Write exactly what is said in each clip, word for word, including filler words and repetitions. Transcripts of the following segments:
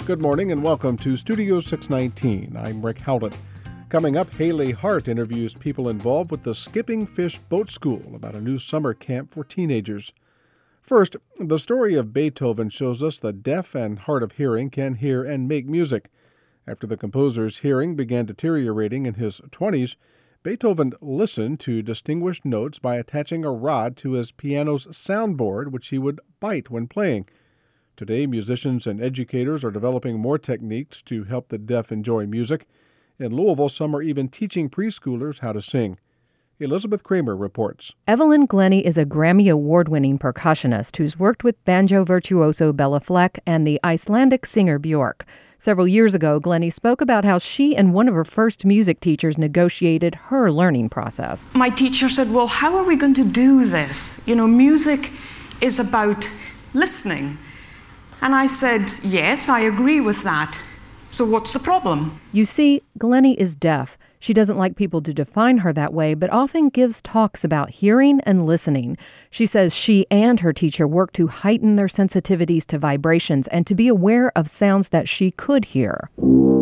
Good morning and welcome to Studio six nineteen. I'm Rick Howlett. Coming up, Haley Hart interviews people involved with the Skipping Fish Boat School about a new summer camp for teenagers. First, the story of Beethoven shows us the deaf and hard of hearing can hear and make music. After the composer's hearing began deteriorating in his twenties, Beethoven listened to distinguished notes by attaching a rod to his piano's soundboard, which he would bite when playing. Today, musicians and educators are developing more techniques to help the deaf enjoy music. In Louisville, some are even teaching preschoolers how to sing. Elizabeth Kramer reports. Evelyn Glennie is a Grammy Award-winning percussionist who's worked with banjo virtuoso Bella Fleck and the Icelandic singer Björk. Several years ago, Glennie spoke about how she and one of her first music teachers negotiated her learning process. My teacher said, well, how are we going to do this? You know, music is about listening. And I said, yes, I agree with that. So what's the problem? You see, Glennie is deaf. She doesn't like people to define her that way, but often gives talks about hearing and listening. She says she and her teacher work to heighten their sensitivities to vibrations and to be aware of sounds that she could hear.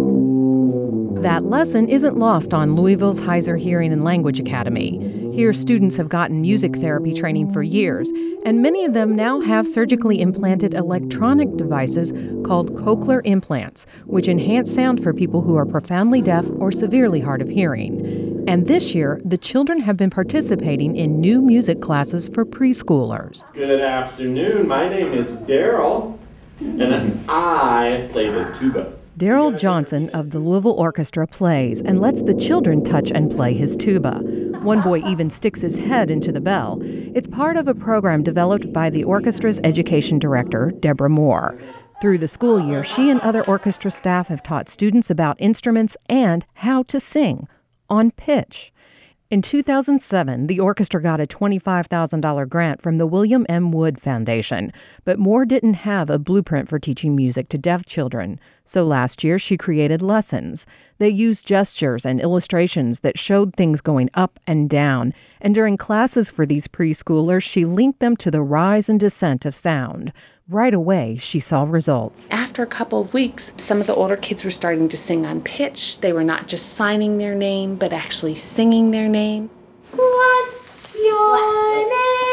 That lesson isn't lost on Louisville's Heiser Hearing and Language Academy. Here, students have gotten music therapy training for years, and many of them now have surgically implanted electronic devices called cochlear implants, which enhance sound for people who are profoundly deaf or severely hard of hearing. And this year, the children have been participating in new music classes for preschoolers. Good afternoon. My name is Daryl, and I play the tuba. Daryl Johnson of the Louisville Orchestra plays and lets the children touch and play his tuba. One boy even sticks his head into the bell. It's part of a program developed by the orchestra's education director, Deborah Moore. Through the school year, she and other orchestra staff have taught students about instruments and how to sing on pitch. In two thousand seven, the orchestra got a twenty-five thousand dollars grant from the William M. Wood Foundation, but Moore didn't have a blueprint for teaching music to deaf children. So last year, she created lessons. They used gestures and illustrations that showed things going up and down. And during classes for these preschoolers, she linked them to the rise and descent of sound. Right away, she saw results. After a couple of weeks, some of the older kids were starting to sing on pitch. They were not just signing their name, but actually singing their name. What's your name?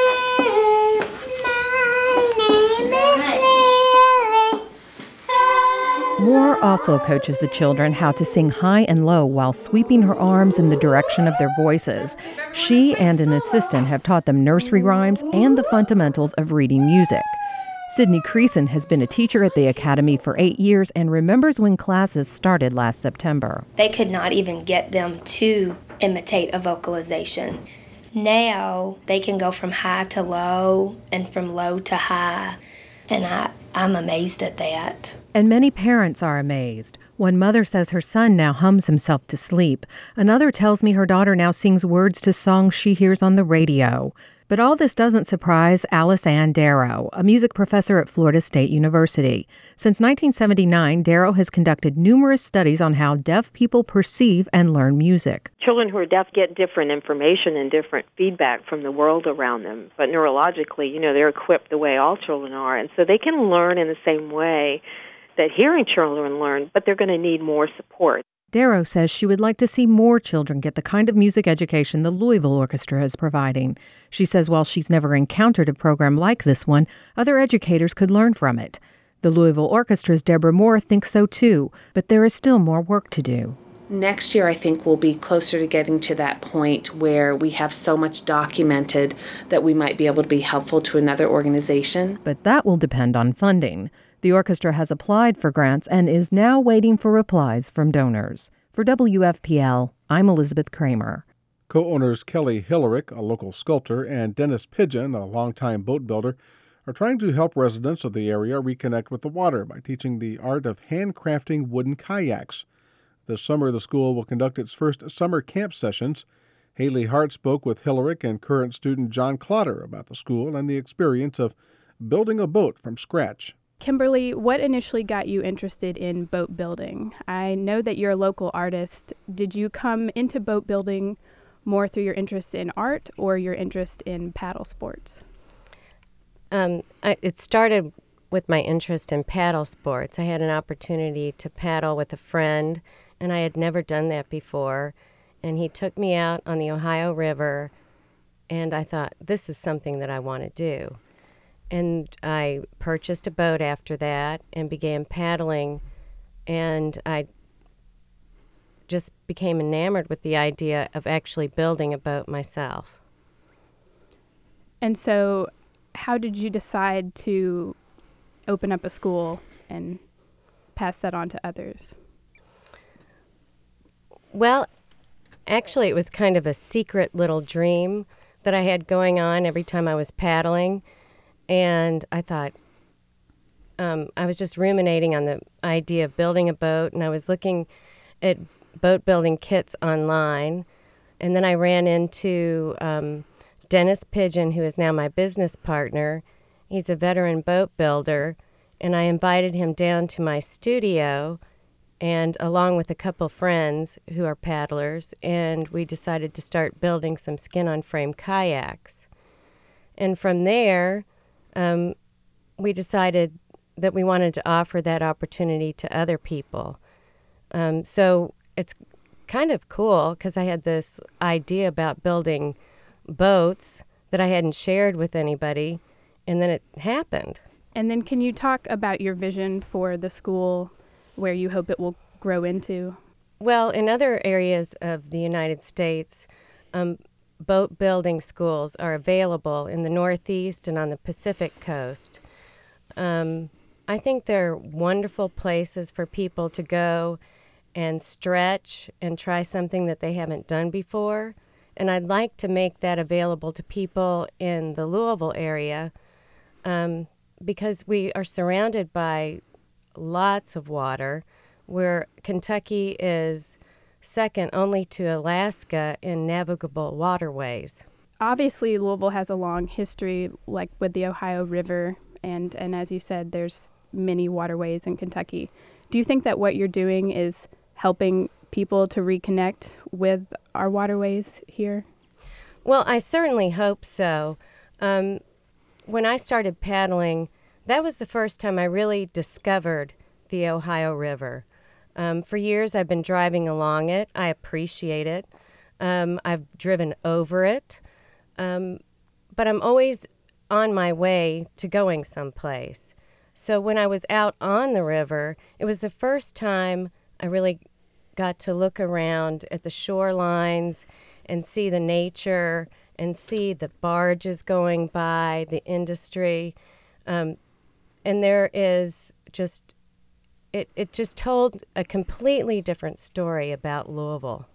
My name is Lily. Moore also coaches the children how to sing high and low while sweeping her arms in the direction of their voices. She and an assistant have taught them nursery rhymes and the fundamentals of reading music. Sydney Creason has been a teacher at the Academy for eight years and remembers when classes started last September. They could not even get them to imitate a vocalization. Now they can go from high to low and from low to high, and I, I'm amazed at that. And many parents are amazed. One mother says her son now hums himself to sleep. Another tells me her daughter now sings words to songs she hears on the radio. But all this doesn't surprise Alice Ann Darrow, a music professor at Florida State University. Since nineteen seventy-nine, Darrow has conducted numerous studies on how deaf people perceive and learn music. Children who are deaf get different information and different feedback from the world around them. But neurologically, you know, they're equipped the way all children are. And so they can learn in the same way that hearing children learn, but they're going to need more support. Darrow says she would like to see more children get the kind of music education the Louisville Orchestra is providing. She says while she's never encountered a program like this one, other educators could learn from it. The Louisville Orchestra's Deborah Moore thinks so too, but there is still more work to do. Next year, I think we'll be closer to getting to that point where we have so much documented that we might be able to be helpful to another organization. But that will depend on funding. The orchestra has applied for grants and is now waiting for replies from donors. For W F P L, I'm Elizabeth Kramer. Co-owners Kelly Hillerick, a local sculptor, and Dennis Pigeon, a longtime boat builder, are trying to help residents of the area reconnect with the water by teaching the art of handcrafting wooden kayaks. This summer, the school will conduct its first summer camp sessions. Haley Hart spoke with Hillerick and current student John Clotter about the school and the experience of building a boat from scratch. Kimberly, what initially got you interested in boat building? I know that you're a local artist. Did you come into boat building more through your interest in art or your interest in paddle sports? Um, I, it started with my interest in paddle sports. I had an opportunity to paddle with a friend, and I had never done that before. And he took me out on the Ohio River, and I thought, this is something that I want to do. And I purchased a boat after that and began paddling, and I just became enamored with the idea of actually building a boat myself. And so how did you decide to open up a school and pass that on to others? Well, actually, it was kind of a secret little dream that I had going on every time I was paddling. And I thought, um, I was just ruminating on the idea of building a boat, and I was looking at boat building kits online. And then I ran into um, Dennis Pigeon, who is now my business partner. He's a veteran boat builder, and I invited him down to my studio, and along with a couple friends who are paddlers, and we decided to start building some skin-on-frame kayaks. And from there, um, we decided that we wanted to offer that opportunity to other people. Um, so it's kind of cool because I had this idea about building boats that I hadn't shared with anybody, and then it happened. And then can you talk about your vision for the school, where you hope it will grow into? Well, in other areas of the United States, um, boat building schools are available in the Northeast and on the Pacific coast. Um, I think they're wonderful places for people to go and stretch and try something that they haven't done before. And I'd like to make that available to people in the Louisville area um, because we are surrounded by lots of water, where Kentucky is second only to Alaska in navigable waterways. Obviously, Louisville has a long history, like with the Ohio River, and, and as you said, there's many waterways in Kentucky. Do you think that what you're doing is helping people to reconnect with our waterways here? Well, I certainly hope so. Um, when I started paddling, that was the first time I really discovered the Ohio River. Um, for years, I've been driving along it. I appreciate it. Um, I've driven over it. Um, but I'm always on my way to going someplace. So when I was out on the river, it was the first time I really got to look around at the shorelines and see the nature and see the barges going by, the industry. Um, and there is just, it, it just told a completely different story about Louisville.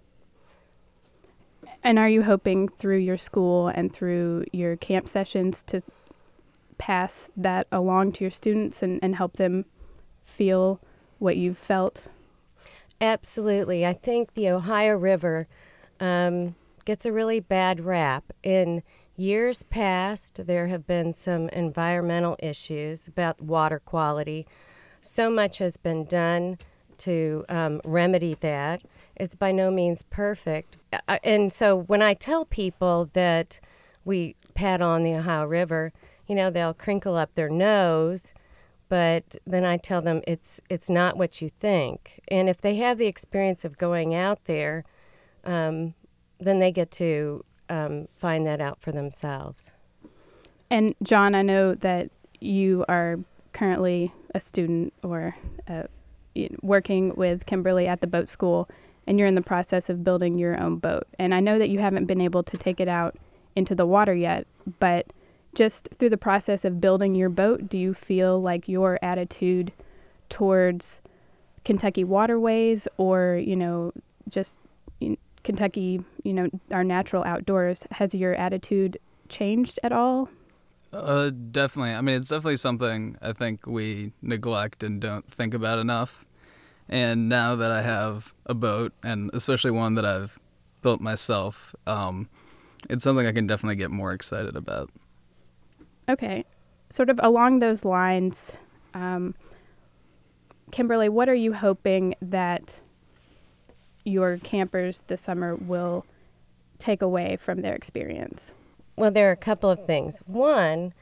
And are you hoping through your school and through your camp sessions to pass that along to your students and, and help them feel what you've felt? Absolutely. I think the Ohio River um, gets a really bad rap. In years past, there have been some environmental issues about water quality. So much has been done to um, remedy that. It's by no means perfect. Uh, and so when I tell people that we paddle on the Ohio River, you know, they'll crinkle up their nose, but then I tell them it's it's not what you think. And if they have the experience of going out there, um, then they get to um, find that out for themselves. And John, I know that you are currently a student or uh, working with Kimberly at the boat school, and you're in the process of building your own boat. And I know that you haven't been able to take it out into the water yet, but just through the process of building your boat, do you feel like your attitude towards Kentucky waterways or, you know, just in Kentucky, you know, our natural outdoors, has your attitude changed at all? Uh, definitely. I mean, it's definitely something I think we neglect and don't think about enough. And now that I have a boat, and especially one that I've built myself, um, it's something I can definitely get more excited about. Okay. Sort of along those lines, um, Kimberly, what are you hoping that your campers this summer will take away from their experience? Well, there are a couple of things. One,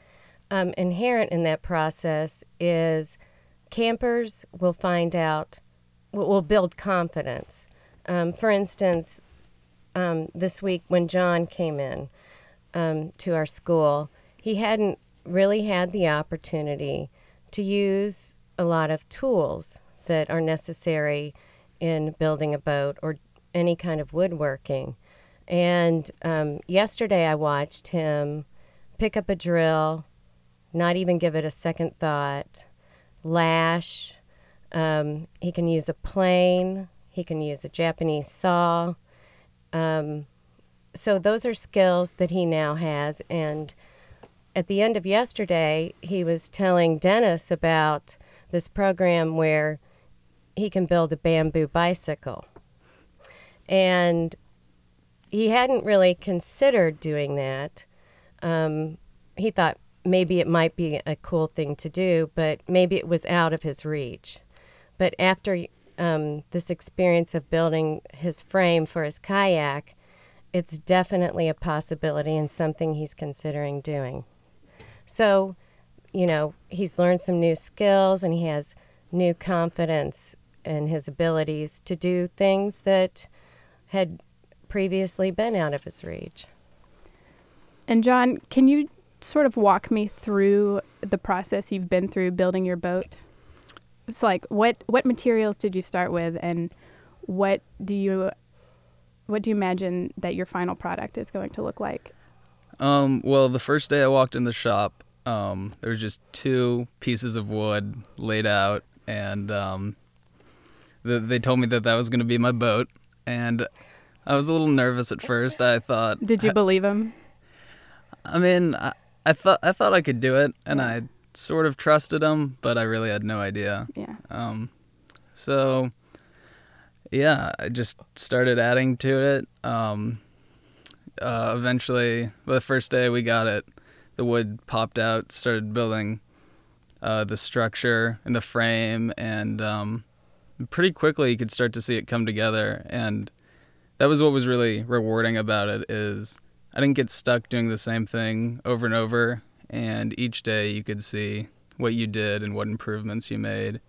um, inherent in that process is campers will find out, will will build confidence. Um, for instance, um, this week when John came in um, to our school, he hadn't really had the opportunity to use a lot of tools that are necessary in building a boat or any kind of woodworking. And um, yesterday I watched him pick up a drill, not even give it a second thought, lash. Um, he can use a plane. He can use a Japanese saw. Um, so those are skills that he now has. And at the end of yesterday, he was telling Dennis about this program where he can build a bamboo bicycle. And he hadn't really considered doing that. Um, he thought maybe it might be a cool thing to do, but maybe it was out of his reach. But after um, this experience of building his frame for his kayak, it's definitely a possibility and something he's considering doing. So, you know, he's learned some new skills and he has new confidence in his abilities to do things that had previously been out of his reach. And John, can you sort of walk me through the process you've been through building your boat? It's like, what what materials did you start with, and what do you what do you imagine that your final product is going to look like? Um, well, the first day I walked in the shop, um, there was just two pieces of wood laid out, and um, th- they told me that that was going to be my boat, and I was a little nervous at first. I thought, Did you I, believe him? I mean, I, I thought I thought I could do it, and I sort of trusted him, but I really had no idea. Yeah. Um, so, yeah, I just started adding to it. Um, uh, eventually, well, the first day we got it, the wood popped out, started building uh, the structure and the frame, and um, pretty quickly you could start to see it come together. And that was what was really rewarding about it, is I didn't get stuck doing the same thing over and over, and each day you could see what you did and what improvements you made.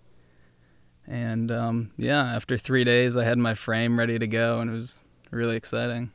And um, yeah, after three days I had my frame ready to go, and it was really exciting.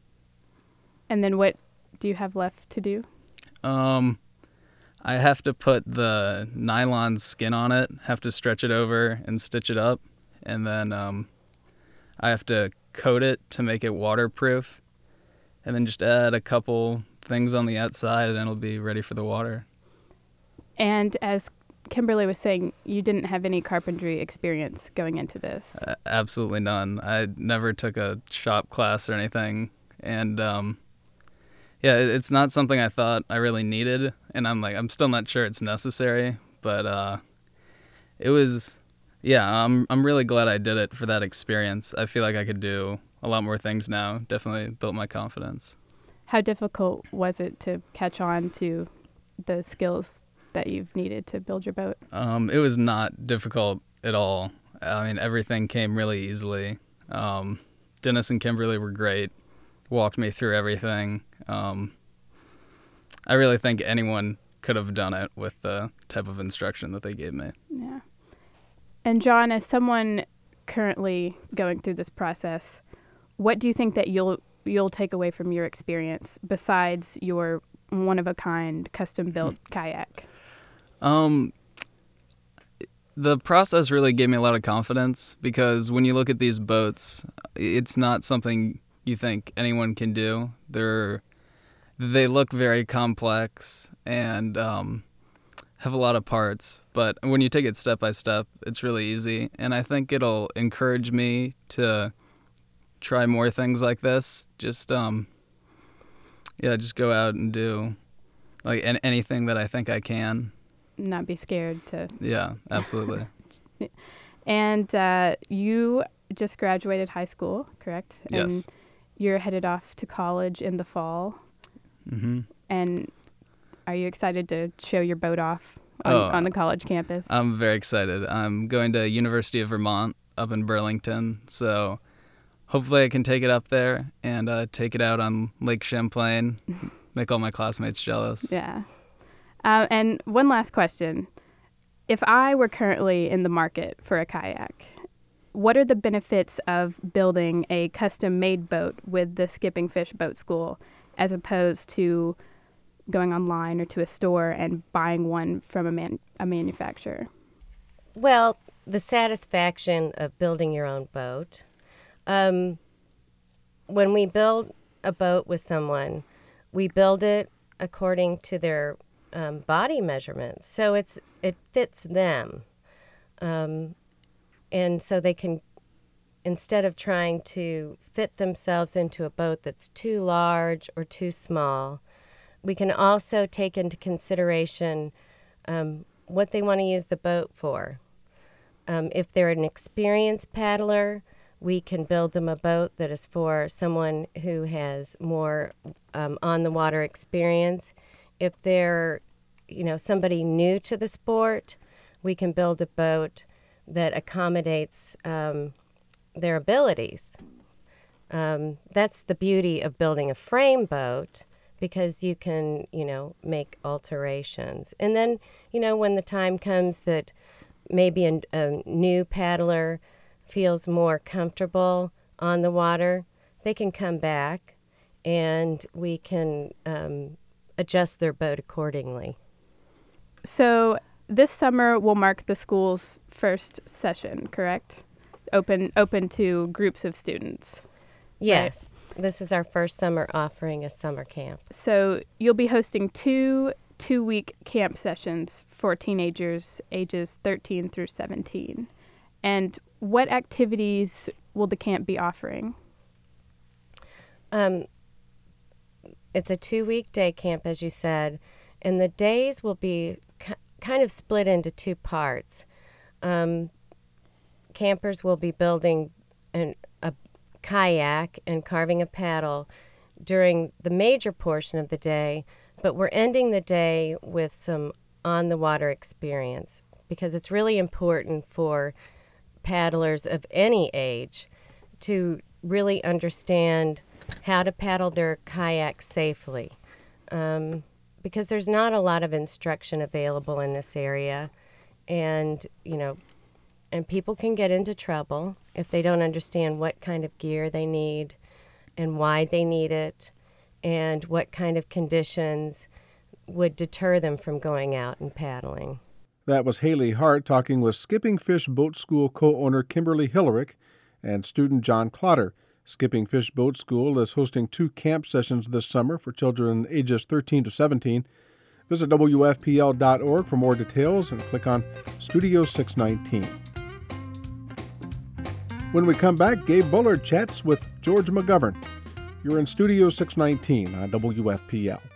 And then what do you have left to do? Um, I have to put the nylon skin on it, have to stretch it over and stitch it up, and then um, I have to coat it to make it waterproof, and then just add a couple things on the outside and it'll be ready for the water. And as Kimberly was saying, you didn't have any carpentry experience going into this. Uh, absolutely none. I never took a shop class or anything, and um, yeah, it, it's not something I thought I really needed, and I'm like, I'm still not sure it's necessary, but uh, it was, yeah, I'm I'm really glad I did it for that experience. I feel like I could do a lot more things now. Definitely built my confidence. How difficult was it to catch on to the skills that you've needed to build your boat? Um, it was not difficult at all. I mean, everything came really easily. Um, Dennis and Kimberly were great, walked me through everything. Um, I really think anyone could have done it with the type of instruction that they gave me. Yeah. And John, as someone currently going through this process, what do you think that you'll you'll take away from your experience besides your one-of-a-kind custom-built kayak? Um, the process really gave me a lot of confidence, because when you look at these boats, it's not something you think anyone can do. They're they look very complex and um, have a lot of parts, but when you take it step by step, it's really easy. And I think it'll encourage me to try more things like this. Just um, yeah, just go out and do like an- anything that I think I can. Not be scared to. Yeah, absolutely. And uh, you just graduated high school, correct? And Yes. you're headed off to college in the fall. Mm-hmm. And are you excited to show your boat off on, Oh, on the college campus? I'm very excited. I'm going to University of Vermont up in Burlington, so hopefully I can take it up there and uh, take it out on Lake Champlain, make all my classmates jealous. Yeah. Uh, and one last question. If I were currently in the market for a kayak, what are the benefits of building a custom-made boat with the Skipping Fish Boat School as opposed to going online or to a store and buying one from a, man- a manufacturer? Well, the satisfaction of building your own boat. Um, when we build a boat with someone, we build it according to their um, body measurements. So it's it fits them. Um, and so they can, instead of trying to fit themselves into a boat that's too large or too small, we can also take into consideration um, what they want to use the boat for. Um, if they're an experienced paddler, we can build them a boat that is for someone who has more um, on-the-water experience. If they're, you know, somebody new to the sport, we can build a boat that accommodates um, their abilities. Um, that's the beauty of building a frame boat, because you can, you know, make alterations. And then, you know, when the time comes that maybe a, a new paddler feels more comfortable on the water, they can come back and we can um, adjust their boat accordingly. So this summer will mark the school's first session, correct? Open open to groups of students. Yes. Right? This is our first summer offering a summer camp. So you'll be hosting two two-week camp sessions for teenagers ages thirteen through seventeen. And what activities will the camp be offering? Um, it's a two-week day camp, as you said, and the days will be ki- kind of split into two parts. Um, campers will be building an, a kayak and carving a paddle during the major portion of the day, but we're ending the day with some on-the-water experience, because it's really important for paddlers of any age to really understand how to paddle their kayak safely, um, because there's not a lot of instruction available in this area, and you know, and people can get into trouble if they don't understand what kind of gear they need and why they need it and what kind of conditions would deter them from going out and paddling. That was Haley Hart talking with Skipping Fish Boat School co-owner Kimberly Hillerick and student John Clotter. Skipping Fish Boat School is hosting two camp sessions this summer for children ages thirteen to seventeen. Visit W F P L dot org for more details and click on Studio six nineteen. When we come back, Gabe Bullard chats with George McGovern. You're in Studio six nineteen on W F P L.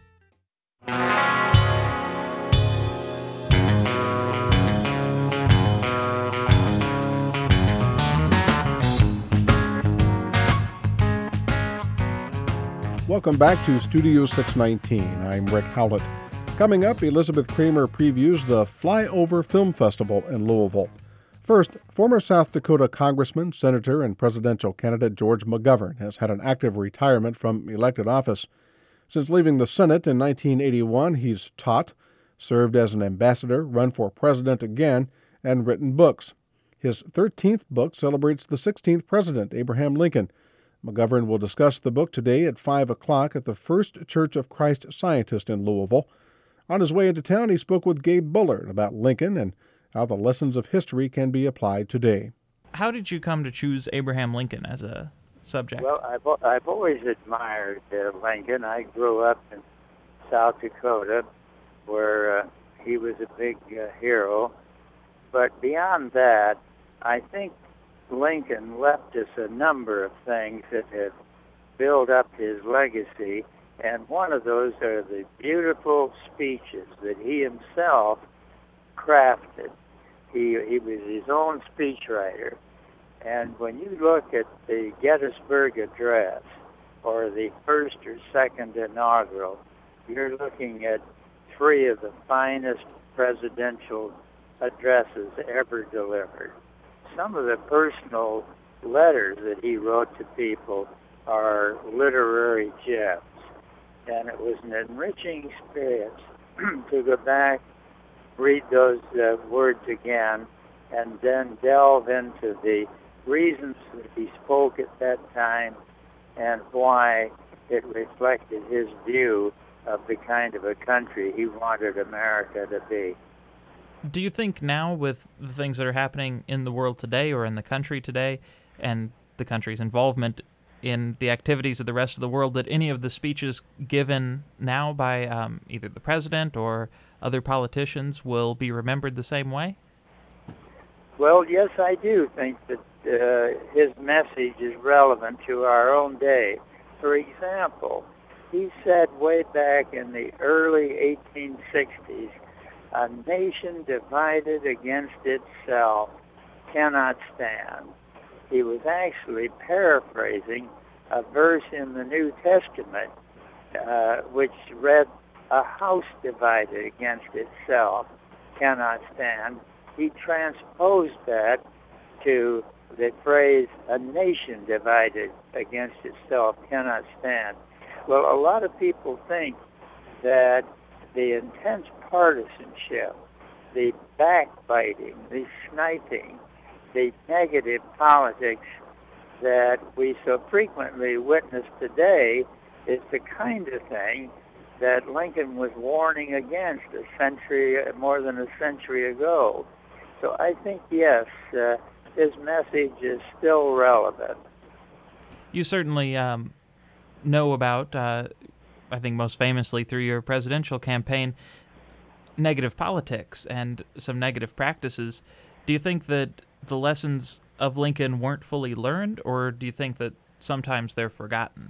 Welcome back to Studio six nineteen. I'm Rick Howlett. Coming up, Elizabeth Kramer previews the Flyover Film Festival in Louisville. First, former South Dakota Congressman, Senator, and presidential candidate George McGovern has had an active retirement from elected office. Since leaving the Senate in nineteen eighty-one, he's taught, served as an ambassador, run for president again, and written books. His thirteenth book celebrates the sixteenth president, Abraham Lincoln. McGovern will discuss the book today at five o'clock at the First Church of Christ Scientist in Louisville. On his way into town, he spoke with Gabe Bullard about Lincoln and how the lessons of history can be applied today. How did you come to choose Abraham Lincoln as a subject? Well, I've, I've always admired uh, Lincoln. I grew up in South Dakota, where uh, he was a big uh, hero. But beyond that, I think Lincoln left us a number of things that have built up his legacy, and one of those are the beautiful speeches that he himself crafted. He, he was his own speechwriter, and when you look at the Gettysburg Address or the first or second inaugural, you're looking at three of the finest presidential addresses ever delivered. Some of the personal letters that he wrote to people are literary gems, and it was an enriching experience to go back, read those uh, words again, and then delve into the reasons that he spoke at that time and why it reflected his view of the kind of a country he wanted America to be. Do you think now, with the things that are happening in the world today or in the country today, and the country's involvement in the activities of the rest of the world, that any of the speeches given now by um, either the president or other politicians will be remembered the same way? Well, yes, I do think that uh, his message is relevant to our own day. For example, he said way back in the early eighteen sixties, "A nation divided against itself cannot stand." He was actually paraphrasing a verse in the New Testament uh, which read, "A house divided against itself cannot stand." He transposed that to the phrase, "A nation divided against itself cannot stand." Well, a lot of people think that the intense partisanship, the backbiting, the sniping, the negative politics that we so frequently witness today is the kind of thing that Lincoln was warning against a century, more than a century ago. So I think, yes, uh, his message is still relevant. You certainly um, know about, uh, I think most famously through your presidential campaign, negative politics and some negative practices. Do you think that the lessons of Lincoln weren't fully learned, or do you think that sometimes they're forgotten?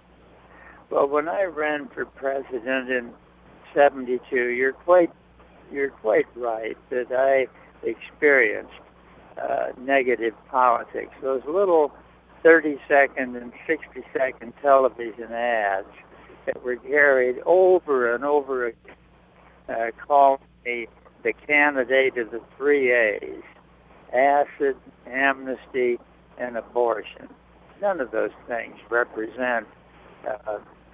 Well, when I ran for president in seventy-two, you're quite, you're quite right that I experienced uh, negative politics. Those little thirty-second and sixty-second television ads that were carried over and over again, uh, calling me the candidate of the three A's: acid, amnesty, and abortion. None of those things represent uh,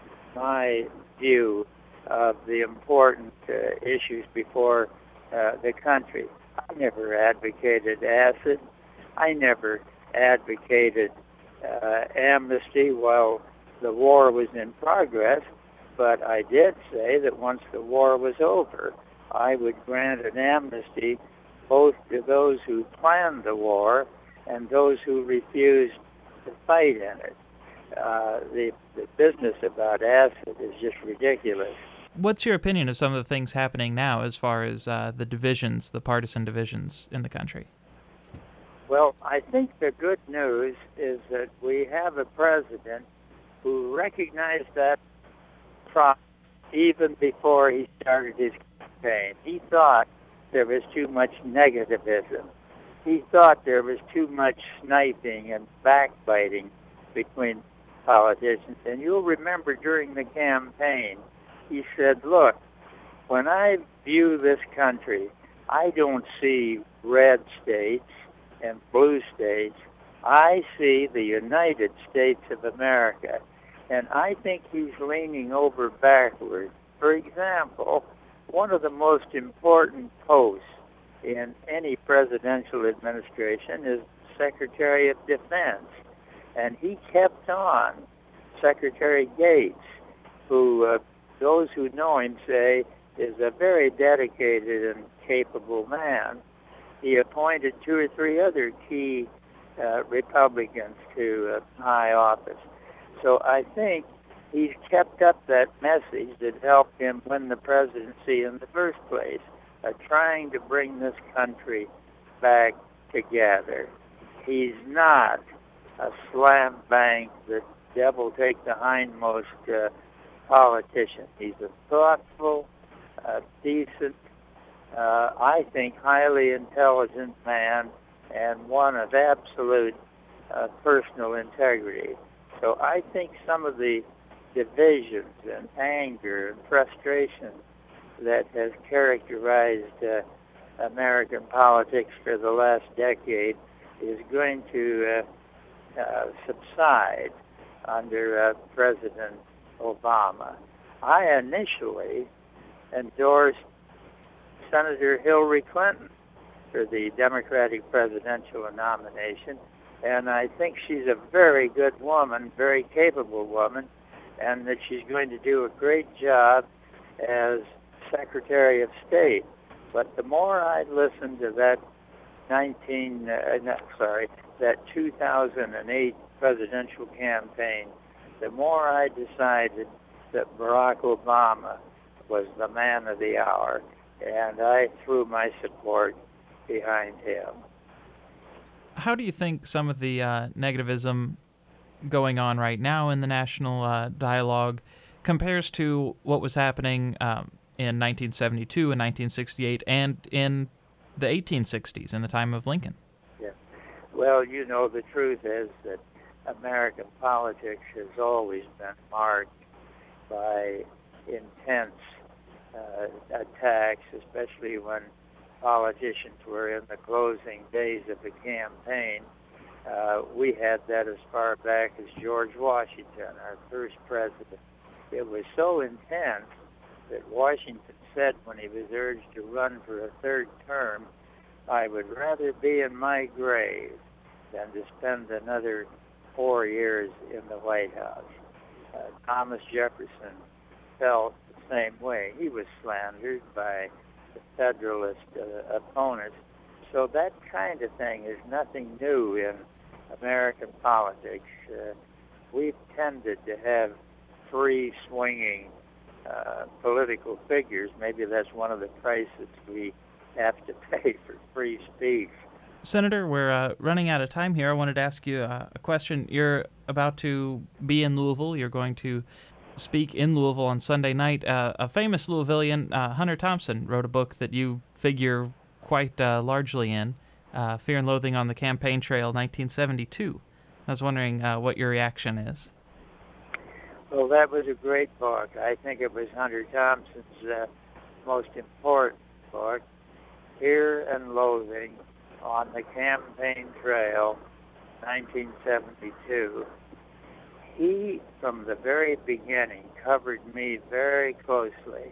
my view of the important uh, issues before uh, the country. I never advocated acid. I never advocated uh, amnesty while the war was in progress, but I did say that once the war was over, I would grant an amnesty both to those who planned the war and those who refused to fight in it. Uh, the, the business about acid is just ridiculous. What's your opinion of some of the things happening now as far as uh, the divisions, the partisan divisions in the country? Well, I think the good news is that we have a president who recognized that problem even before he started his campaign. He thought there was too much negativism. He thought there was too much sniping and backbiting between politicians. And you'll remember during the campaign, he said, "Look, when I view this country, I don't see red states and blue states. I see the United States of America." And I think he's leaning over backward. For example, one of the most important posts in any presidential administration is Secretary of Defense. And he kept on Secretary Gates, who uh, those who know him say is a very dedicated and capable man. He appointed two or three other key uh, Republicans to uh, high office. So I think he's kept up that message that helped him win the presidency in the first place, uh, trying to bring this country back together. He's not a slam bang, the devil take the hindmost uh, politician. He's a thoughtful, uh, decent, uh, I think highly intelligent man, and one of absolute uh, personal integrity. So I think some of the divisions and anger and frustration that has characterized uh, American politics for the last decade is going to uh, uh, subside under uh, President Obama. I initially endorsed Senator Hillary Clinton for the Democratic presidential nomination. And I think she's a very good woman, very capable woman, and that she's going to do a great job as Secretary of State. But the more I listened to that nineteen, uh, no, sorry, that two thousand eight presidential campaign, the more I decided that Barack Obama was the man of the hour, and I threw my support behind him. How do you think some of the uh, negativism going on right now in the national uh, dialogue compares to what was happening um, in nineteen seventy-two and nineteen sixty-eight and in the eighteen sixties, in the time of Lincoln? Yeah. Well, you know, the truth is that American politics has always been marked by intense uh, attacks, especially when politicians were in the closing days of the campaign. Uh, we had that as far back as George Washington, our first president. It was so intense that Washington said when he was urged to run for a third term, "I would rather be in my grave than to spend another four years in the White House." Uh, Thomas Jefferson felt the same way. He was slandered by the Federalist uh, opponents. So that kind of thing is nothing new in American politics. Uh, we've tended to have free swinging uh, political figures. Maybe that's one of the prices we have to pay for free speech. Senator, we're uh, running out of time here. I wanted to ask you uh, a question. You're about to be in Louisville. You're going to speak in Louisville on Sunday night. Uh, a famous Louisvillian, uh, Hunter Thompson, wrote a book that you figure quite uh, largely in, uh, Fear and Loathing on the Campaign Trail, nineteen seventy-two. I was wondering uh, what your reaction is. Well, that was a great book. I think it was Hunter Thompson's uh, most important book, Fear and Loathing on the Campaign Trail, nineteen seventy-two. He, from the very beginning, covered me very closely.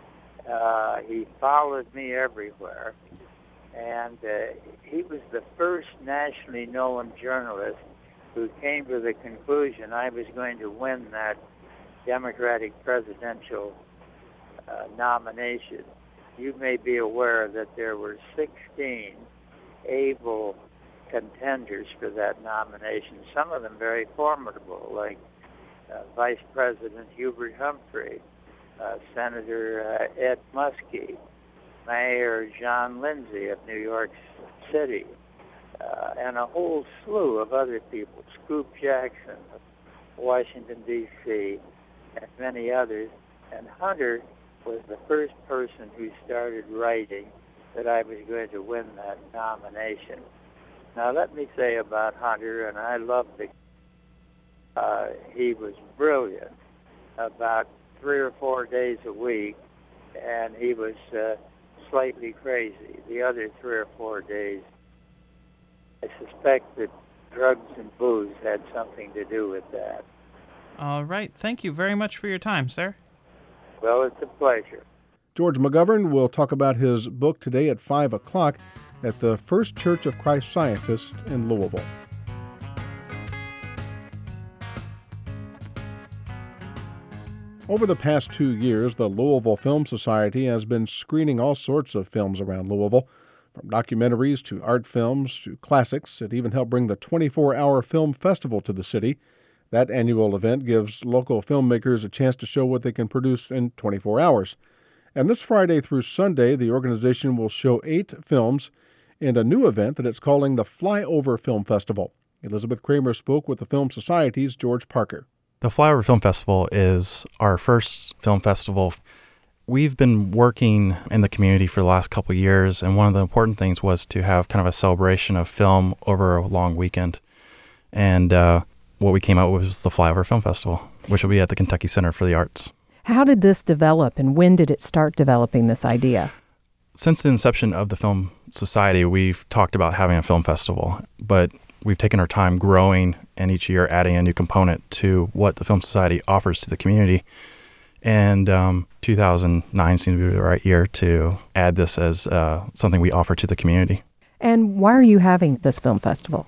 Uh, he followed me everywhere. And uh, he was the first nationally known journalist who came to the conclusion I was going to win that Democratic presidential uh, nomination. You may be aware that there were sixteen able contenders for that nomination, some of them very formidable, like uh, Vice President Hubert Humphrey, uh, Senator uh, Ed Muskie, Mayor John Lindsay of New York City, uh, and a whole slew of other people, Scoop Jackson of Washington, D C, and many others. And Hunter was the first person who started writing that I was going to win that nomination. Now, let me say about Hunter, and I loved it, uh, he was brilliant about three or four days a week, and he was uh, slightly crazy the other three or four days. I suspect that drugs and booze had something to do with that. All right. Thank you very much for your time, sir. Well, it's a pleasure. George McGovern will talk about his book today at five o'clock at the First Church of Christ Scientist in Louisville. Over the past two years, the Louisville Film Society has been screening all sorts of films around Louisville, from documentaries to art films to classics. It even helped bring the twenty-four hour film festival to the city. That annual event gives local filmmakers a chance to show what they can produce in twenty-four hours. And this Friday through Sunday, the organization will show eight films in a new event that it's calling the Flyover Film Festival. Elizabeth Kramer spoke with the Film Society's George Parker. The Flyover Film Festival is our first film festival. We've been working in the community for the last couple of years, and one of the important things was to have kind of a celebration of film over a long weekend. And uh, what we came out with was the Flyover Film Festival, which will be at the Kentucky Center for the Arts. How did this develop, and when did it start developing this idea? Since the inception of the Film Society, we've talked about having a film festival, but we've taken our time growing and each year adding a new component to what the Film Society offers to the community. And um, two thousand nine seemed to be the right year to add this as uh, something we offer to the community. And why are you having this film festival?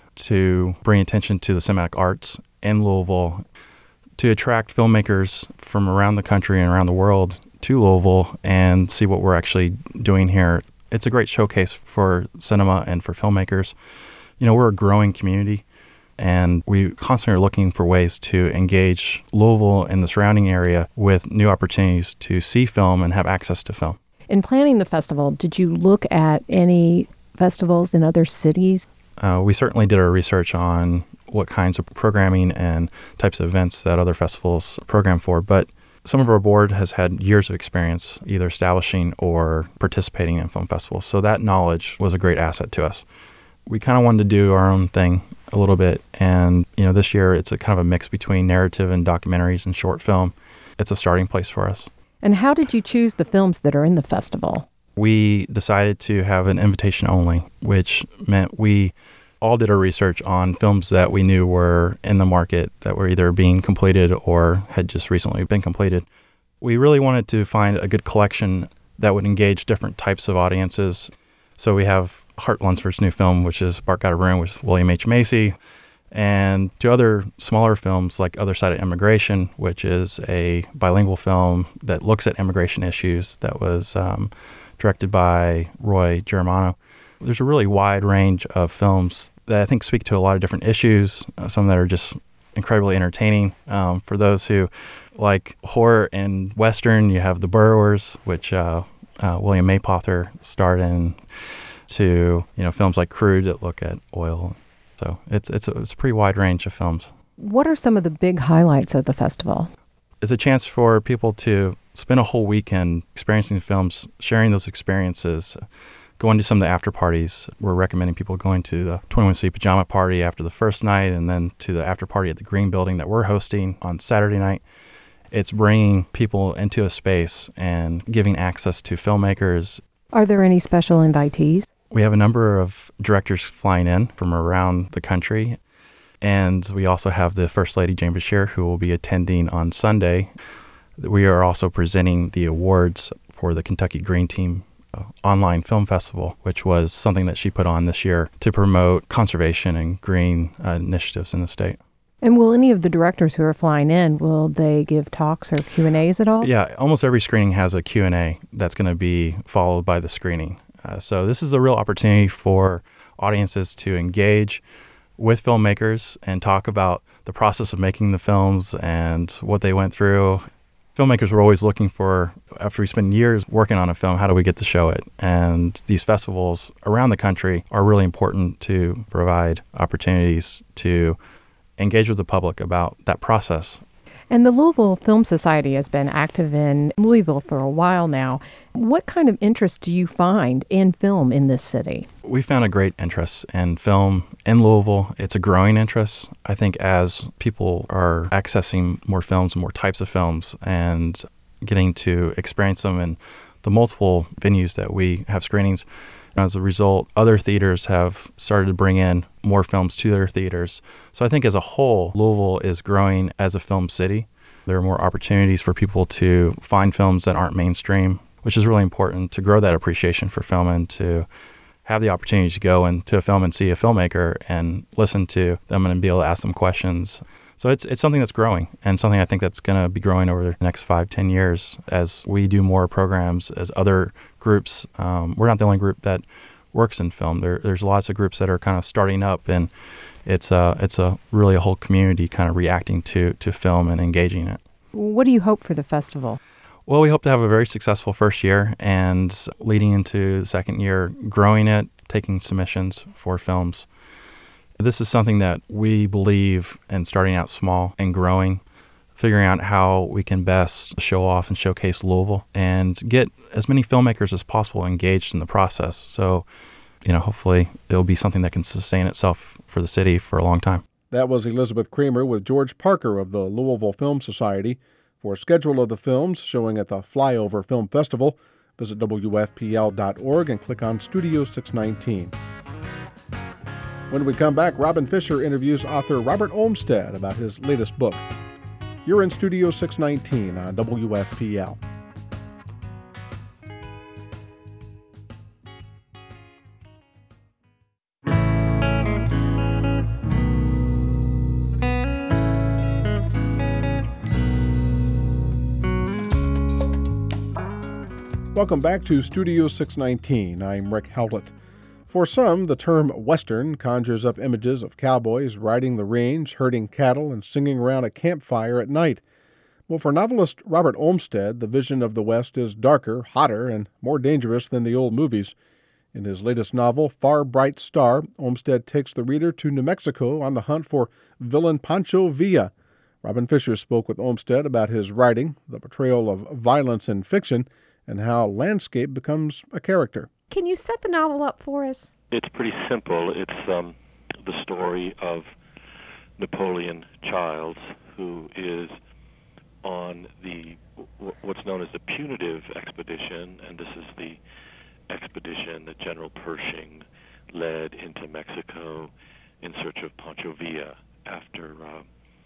To bring attention to the cinematic arts in Louisville, to attract filmmakers from around the country and around the world to Louisville and see what we're actually doing here. It's a great showcase for cinema and for filmmakers. You know, we're a growing community, and we constantly are looking for ways to engage Louisville and the surrounding area with new opportunities to see film and have access to film. In planning the festival, did you look at any festivals in other cities? Uh, we certainly did our research on what kinds of programming and types of events that other festivals program for, but some of our board has had years of experience either establishing or participating in film festivals, so that knowledge was a great asset to us. We kind of wanted to do our own thing a little bit, and you know, this year it's a kind of a mix between narrative and documentaries and short film. It's a starting place for us. And how did you choose the films that are in the festival? We decided to have an invitation only, which meant we all did our research on films that we knew were in the market, that were either being completed or had just recently been completed. We really wanted to find a good collection that would engage different types of audiences. So we have Hart Lunsford's new film, which is Bart Got a Room with William H. Macy, and two other smaller films like Other Side of Immigration, which is a bilingual film that looks at immigration issues that was um, directed by Roy Germano. There's a really wide range of films that I think speak to a lot of different issues, uh, some that are just incredibly entertaining. Um, for those who like horror and Western, you have The Burrowers, which uh, uh, William Mapother starred in, to you know films like Crude that look at oil. So it's, it's, a, it's a pretty wide range of films. What are some of the big highlights of the festival? It's a chance for people to spend a whole weekend experiencing films, sharing those experiences, going to some of the after parties. We're recommending people going to the twenty-one C Pajama Party after the first night, and then to the after party at the Green Building that we're hosting on Saturday night. It's bringing people into a space and giving access to filmmakers. Are there any special invitees? We have a number of directors flying in from around the country. And we also have the First Lady, Jane Bashir, who will be attending on Sunday. We are also presenting the awards for the Kentucky Green Team uh, Online Film Festival, which was something that she put on this year to promote conservation and green uh, initiatives in the state. And will any of the directors who are flying in, will they give talks or Q and A's at all? Yeah, almost every screening has a Q and A that's going to be followed by the screening. Uh, so this is a real opportunity for audiences to engage with filmmakers and talk about the process of making the films and what they went through. Filmmakers were always looking for, after we spend years working on a film, how do we get to show it? And these festivals around the country are really important to provide opportunities to engage with the public about that process. And the Louisville Film Society has been active in Louisville for a while now. What kind of interest do you find in film in this city? We found a great interest in film in Louisville. It's a growing interest. I think as people are accessing more films and more types of films and getting to experience them in the multiple venues that we have screenings, as a result, other theaters have started to bring in more films to their theaters. So I think as a whole, Louisville is growing as a film city. There are more opportunities for people to find films that aren't mainstream, which is really important to grow that appreciation for film and to have the opportunity to go into a film and see a filmmaker and listen to them and be able to ask them questions. So it's it's something that's growing, and something I think that's going to be growing over the next five, ten years as we do more programs, as other groups. Um, we're not the only group that works in film. There, there's lots of groups that are kind of starting up, and it's a, it's a really a whole community kind of reacting to, to film and engaging it. What do you hope for the festival? Well, we hope to have a very successful first year, and leading into the second year, growing it, taking submissions for films. This is something that we believe in, starting out small and growing, figuring out how we can best show off and showcase Louisville and get as many filmmakers as possible engaged in the process. So, you know, hopefully it'll be something that can sustain itself for the city for a long time. That was Elizabeth Kramer with George Parker of the Louisville Film Society. For a schedule of the films showing at the Flyover Film Festival, visit W F P L dot org and click on Studio six nineteen. When we come back, Robin Fisher interviews author Robert Olmsted about his latest book. You're in Studio six nineteen on W F P L. Welcome back to Studio six nineteen. I'm Rick Howlett. For some, the term Western conjures up images of cowboys riding the range, herding cattle, and singing around a campfire at night. Well, for novelist Robert Olmsted, the vision of the West is darker, hotter, and more dangerous than the old movies. In his latest novel, Far Bright Star, Olmsted takes the reader to New Mexico on the hunt for villain Pancho Villa. Robin Fisher spoke with Olmsted about his writing, the portrayal of violence in fiction, and how landscape becomes a character. Can you set the novel up for us? It's pretty simple. It's um, the story of Napoleon Childs, who is on the what's known as the punitive expedition, and this is the expedition that General Pershing led into Mexico in search of Pancho Villa after uh,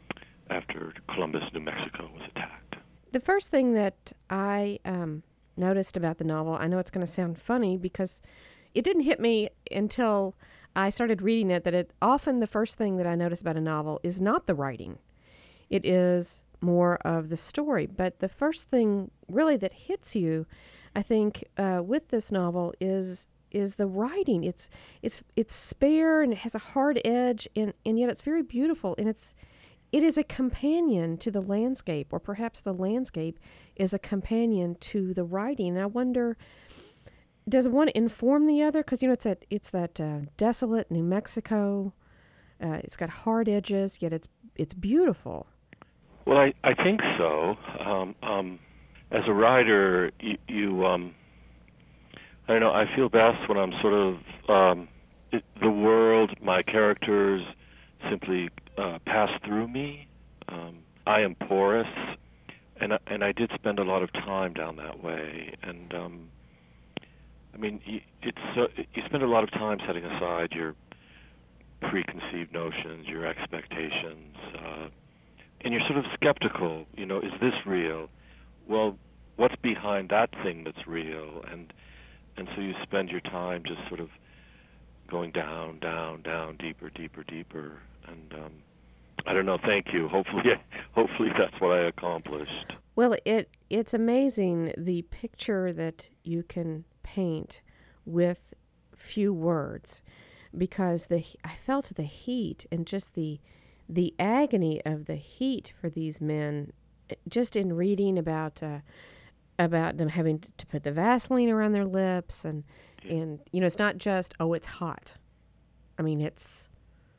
after Columbus, New Mexico was attacked. The first thing that I um, noticed about the novel, I know it's going to sound funny because it didn't hit me until I started reading it, that it often the first thing that I notice about a novel is not the writing. It is more of the story. But the first thing really that hits you, I think, uh, with this novel is is the writing. It's it's it's spare and it has a hard edge, and, and yet it's very beautiful, and it's it is a companion to the landscape, or perhaps the landscape is a companion to the writing. And I wonder, does one inform the other? Because, you know, it's that, it's that uh, desolate New Mexico. Uh, it's got hard edges, yet it's it's beautiful. Well, I, I think so. Um, um, as a writer, you, you um, I don't know, I feel best when I'm sort of, um, it, the world, my characters simply uh, pass through me. Um, I am porous, and I, and I did spend a lot of time down that way. And um, I mean, you, it's uh, you spend a lot of time setting aside your preconceived notions, your expectations, uh, and you're sort of skeptical. You know, is this real? Well, what's behind that thing that's real? And and so you spend your time just sort of going down, down, down, deeper, deeper, deeper. And um, I don't know. Thank you. Hopefully, hopefully that's what I accomplished. Well, it it's amazing the picture that you can paint with few words, because the I felt the heat and just the the agony of the heat for these men, just in reading about uh, about them having to put the Vaseline around their lips, and yeah. and you know, it's not just, oh, it's hot. I mean, it's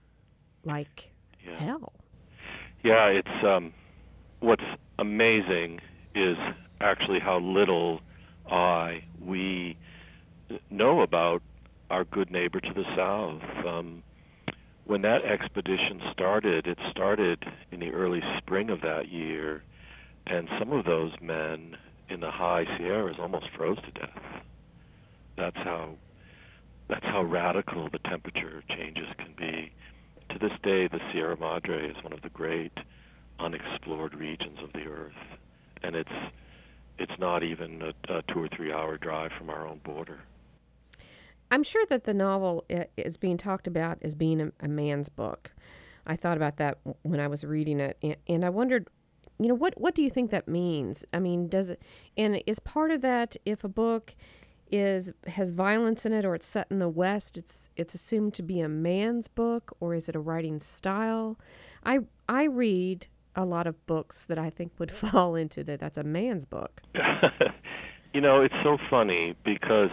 like yeah. hell. Yeah, it's um, what's amazing is actually how little I we know about our good neighbor to the south. Um, when that expedition started, it started in the early spring of that year, and some of those men in the high Sierras almost froze to death. That's how that's how radical the temperature changes can be. To this day, the Sierra Madre is one of the great unexplored regions of the earth, and it's it's not even a, a two or three hour drive from our own border. I'm sure that the novel is being talked about as being a, a man's book. I thought about that when I was reading it, and, and I wondered, you know, what what do you think that means? I mean, does it, and is part of that, if a book is has violence in it, or it's set in the West, it's it's assumed to be a man's book, or is it a writing style? I I read a lot of books that I think would fall into that. That's a man's book. You know, it's so funny because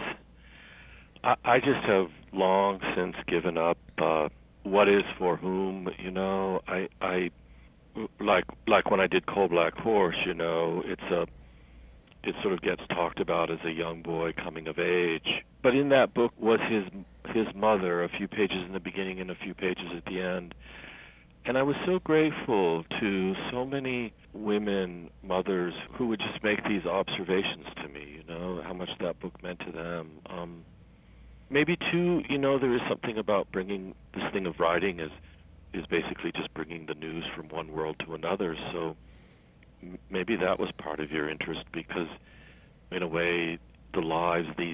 I, I just have long since given up uh, what is for whom. You know, I I like like when I did Coal Black Horse. You know, it's a it sort of gets talked about as a young boy coming of age. But in that book was his his mother, a few pages in the beginning and a few pages at the end. And I was so grateful to so many women, mothers, who would just make these observations to me, you know, how much that book meant to them. Um, maybe, too, you know, there is something about bringing this thing of writing is, is basically just bringing the news from one world to another. So m- maybe that was part of your interest because, in a way, the lives these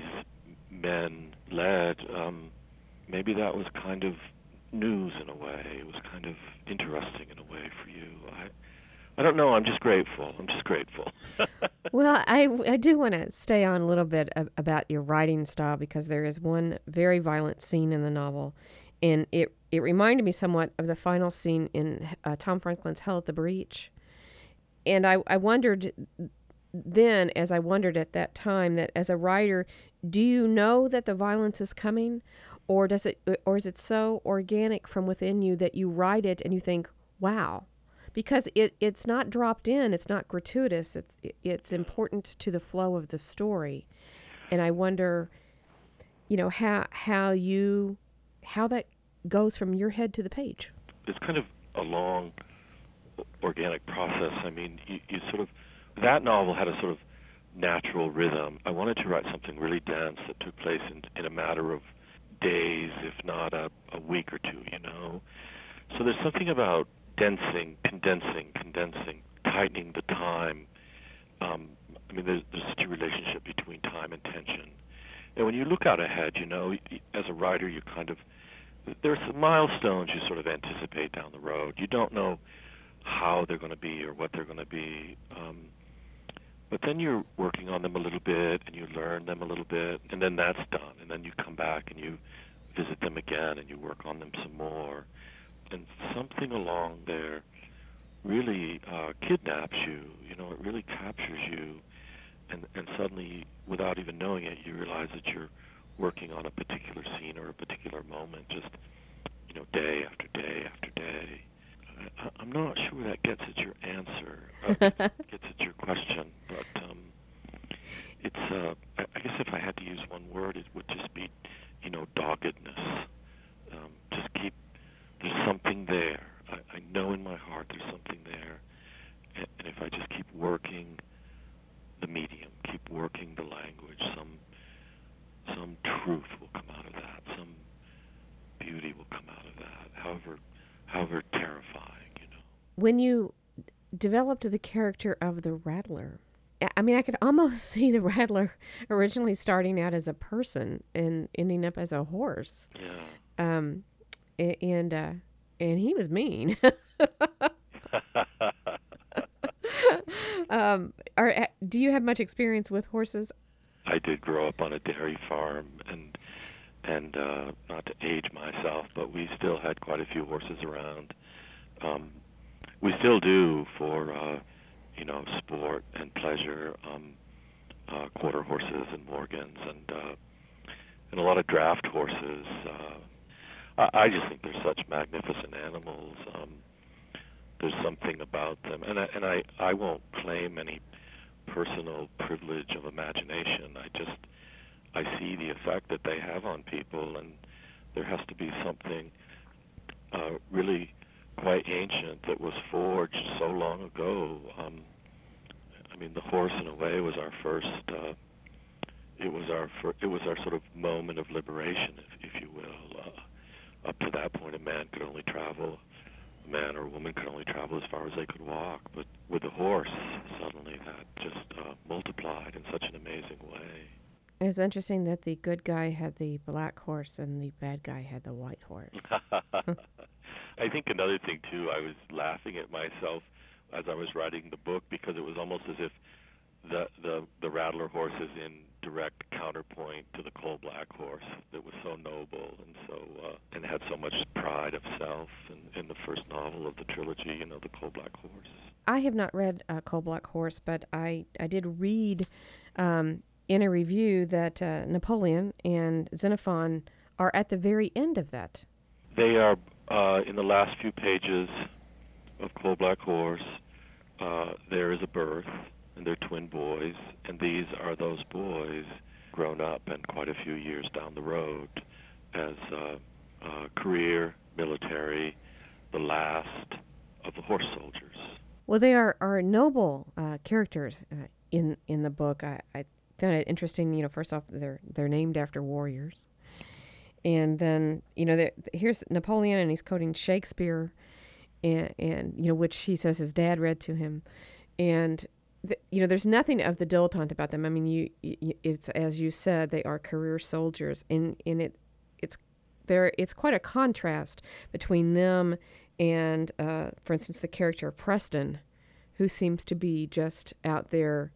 men led, um, maybe that was kind of news in a way. It was kind of interesting in a way for you. I, I don't know. I'm just grateful. I'm just grateful. Well, I, I do want to stay on a little bit ab- about your writing style because there is one very violent scene in the novel, and it it reminded me somewhat of the final scene in uh, Tom Franklin's Hell at the Breach. And I, I wondered then, as I wondered at that time, that as a writer, do you know that the violence is coming, or does it, or is it so organic from within you that you write it and you think, wow? Because it, it's not dropped in, it's not gratuitous, it's it's important to the flow of the story. And I wonder, you know, how how you how that goes from your head to the page. It's kind of a long, organic process. I mean, you, you sort of, that novel had a sort of natural rhythm. I wanted to write something really dense that took place in, in a matter of days, if not a, a week or two, you know. So there's something about densing, condensing, condensing, tightening the time. Um, I mean, there's, there's such a relationship between time and tension. And when you look out ahead, you know, as a writer, you kind of, there's some milestones you sort of anticipate down the road. You don't know how they're going to be or what they're going to be. Um, but then you're working on them a little bit, and you learn them a little bit, and then that's done. And then you come back and you visit them again, and you work on them some more. And something along there really uh, kidnaps you. You know, it really captures you. And, and suddenly, without even knowing it, you realize that you're working on a particular scene or a particular moment, just, you know, day after day after day. I, I'm not sure that gets at your answer, uh, gets at your question, but um, it's, uh, I, I guess if I had to use one word, it would just be, you know, doggedness. Um, just keep, there's something there. I, I know in my heart there's something there. And, and if I just keep working the medium, keep working the language, some some truth will come out of that, some beauty will come out of that, however however terrifying, you know. When you developed the character of the Rattler, I mean, I could almost see the Rattler originally starting out as a person and ending up as a horse. Yeah. Um, and uh, and he was mean. um, are do you have much experience with horses? I did grow up on a dairy farm, and and uh, not to age myself, but we still had quite a few horses around. Um, we still do for uh, you know sport and pleasure, um, uh, quarter horses and Morgans, and uh, and a lot of draft horses. Uh, I, I just think they're such magnificent animals. Um, there's something about them, and I, and I I won't claim any personal privilege of imagination. I just, I see the effect that they have on people, and there has to be something uh, really quite ancient that was forged so long ago. Um, I mean, the horse, in a way, was our first. Uh, it was our fir- it was our sort of moment of liberation, if, if you will. Uh, up to that point, a man could only travel. A man or a woman could only travel as far as they could walk, but with the horse, suddenly that just uh, multiplied in such an amazing way. It's interesting that the good guy had the black horse and the bad guy had the white horse. I think another thing, too, I was laughing at myself as I was writing the book because it was almost as if the the, the Rattler horse is in direct counterpoint to the coal black horse that was so noble and so uh, and had so much pride of self in, in the first novel of the trilogy, you know, the coal black horse. I have not read uh, Coal Black Horse, but I, I did read um, in a review that uh, Napoleon and Xenophon are at the very end of that. They are uh, in the last few pages of Coal Black Horse. Uh, there is a birth, and they're twin boys, and these are those boys grown up and quite a few years down the road as uh, uh, career, military, the last of the horse soldiers. Well, they are, are noble uh, characters uh, in in the book. I, I found it interesting. You know, first off, they're they're named after warriors, and then you know, here's Napoleon, and he's quoting Shakespeare, and, and you know, which he says his dad read to him, and th- you know, there's nothing of the dilettante about them. I mean, you, you it's as you said, they are career soldiers, and in it, it's there. It's quite a contrast between them and, uh, for instance, the character of Preston, who seems to be just out there.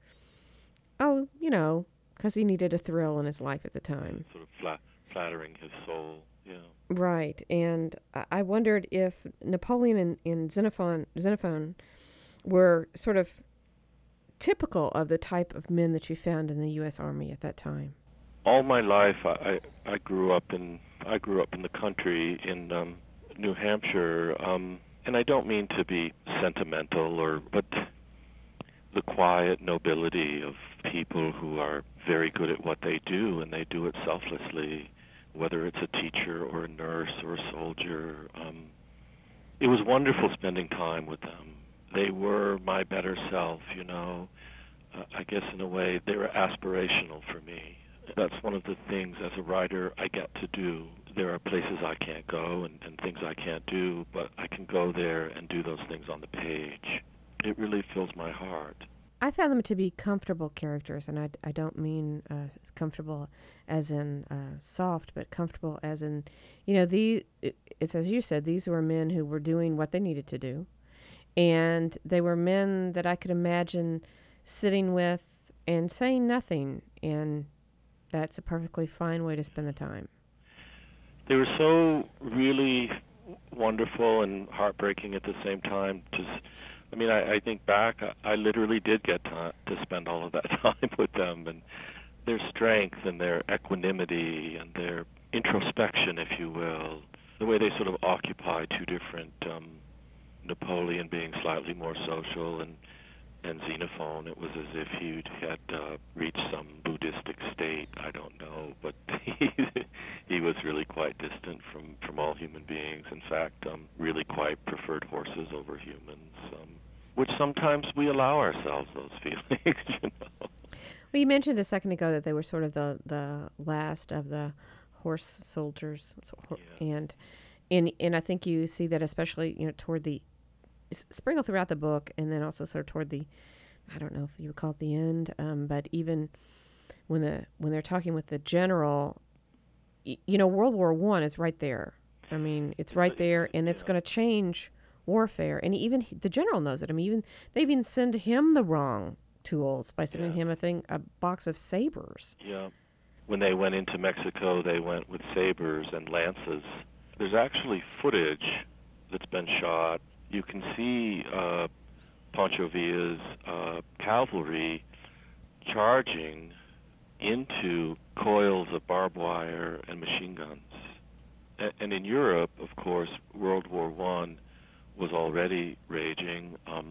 Oh, you know, because he needed a thrill in his life at the time. Sort of flat, flattering his soul, yeah. Right, and I- I wondered if Napoleon and, and Xenophon, Xenophon were sort of typical of the type of men that you found in the U S Army at that time. All my life, I, I, I grew up in I grew up in the country in um, New Hampshire, um, and I don't mean to be sentimental, or but the quiet nobility of people who are very good at what they do, and they do it selflessly, whether it's a teacher or a nurse or a soldier. Um, it was wonderful spending time with them. They were my better self, you know. Uh, I guess in a way they were aspirational for me. That's one of the things as a writer I get to do. There are places I can't go and, and things I can't do, but I can go there and do those things on the page. It really fills my heart. I found them to be comfortable characters, and I, I don't mean uh, comfortable as in uh, soft, but comfortable as in, you know, the it, it's as you said, these were men who were doing what they needed to do, and they were men that I could imagine sitting with and saying nothing, and that's a perfectly fine way to spend the time. They were so really wonderful and heartbreaking at the same time. Just, I mean, I, I think back, I, I literally did get to, to spend all of that time with them, and their strength and their equanimity and their introspection, if you will, the way they sort of occupy two different, um, Napoleon being slightly more social, and and Xenophon, it was as if he had uh, reached some Buddhistic state. I don't know, but he, he was really quite distant from, from all human beings. In fact, um, really quite preferred horses over humans, um, which sometimes we allow ourselves those feelings, you know. Well, you mentioned a second ago that they were sort of the, the last of the horse soldiers, yeah. and and and I think you see that especially, you know, toward the sprinkle throughout the book, and then also sort of toward the, I don't know if you would call it the end, um, but even when the when they're talking with the general, y- you know, World War One is right there. I mean, it's right there, and it's going to change warfare. And even he, the general knows it. I mean, even they even send him the wrong tools by sending yeah. him a thing, a box of sabers. Yeah. When they went into Mexico, they went with sabers and lances. There's actually footage that's been shot. You can see uh, Pancho Villa's uh, cavalry charging into coils of barbed wire and machine guns. A- and in Europe, of course, World War One was already raging. Um,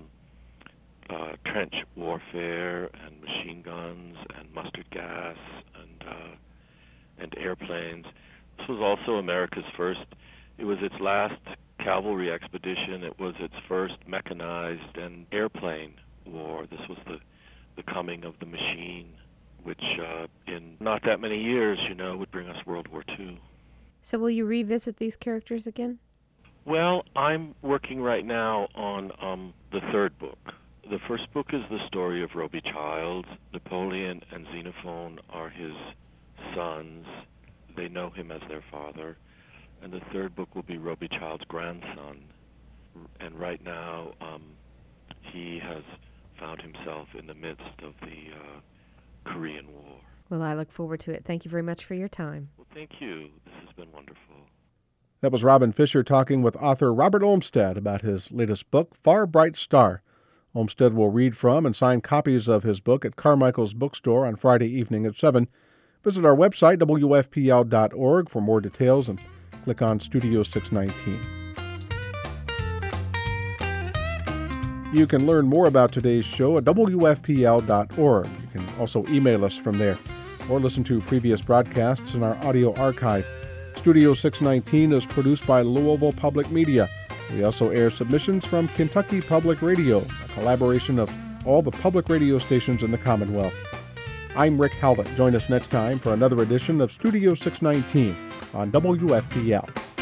uh, trench warfare and machine guns and mustard gas and uh, and airplanes. This was also America's first. It was its last cavalry expedition. It was its first mechanized and airplane war. This was the the coming of the machine, which uh, in not that many years, you know, would bring us World War Two. So will you revisit these characters again? Well, I'm working right now on um, the third book. The first book is the story of Roby Childs. Napoleon and Xenophon are his sons. They know him as their father. And the third book will be Roby Child's grandson. And right now, um, he has found himself in the midst of the uh, Korean War. Well, I look forward to it. Thank you very much for your time. Well, thank you. This has been wonderful. That was Robin Fisher talking with author Robert Olmsted about his latest book, Far Bright Star. Olmsted will read from and sign copies of his book at Carmichael's Bookstore on Friday evening at seven. Visit our website, W F P L dot org, for more details, and click on Studio six nineteen. You can learn more about today's show at W F P L dot org. You can also email us from there or listen to previous broadcasts in our audio archive. Studio six nineteen is produced by Louisville Public Media. We also air submissions from Kentucky Public Radio, a collaboration of all the public radio stations in the Commonwealth. I'm Rick Howlett. Join us next time for another edition of Studio six nineteen on W F P L.